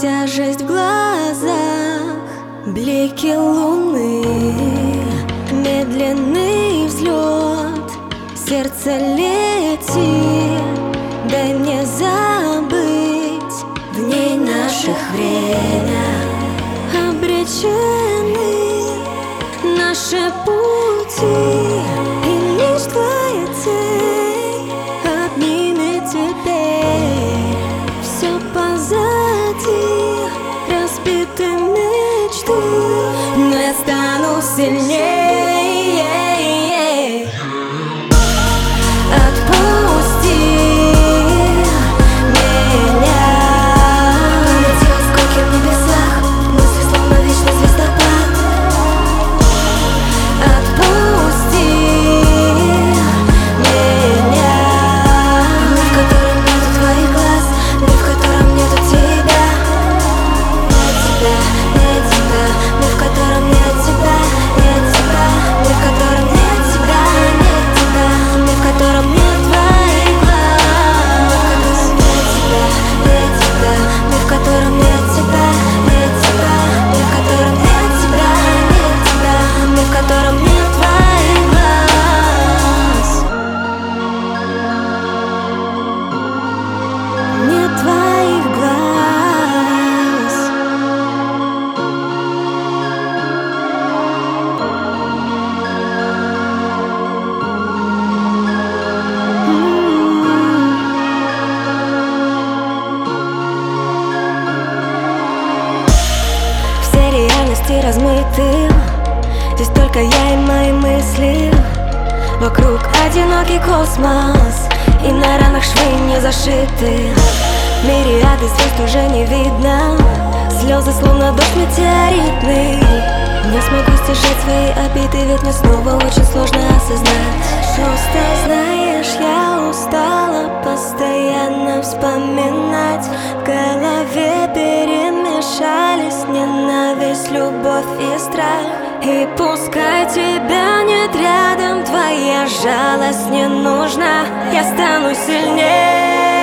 тяжесть в глазах, блики луны, медленный взлет, сердце летит. Дай мне забыть в ней наших время. Обречены наши пути, и лишь твоя тень обнимет теперь все позади, разбиты мечты, но я стану сильнее. Размыты, здесь только я и мои мысли. Вокруг одинокий космос, и на ранах швы не зашиты. Мириады звезд уже не видно, слезы словно дождь метеоритный. Не смогу стишать свои обиды, ведь мне снова очень сложно осознать. Просто знаешь, я устала постоянно вспоминать. В голове перемешались ненависть, любовь и страх. И пускай тебя нет рядом, твоя жалость не нужна. Я стану сильнее.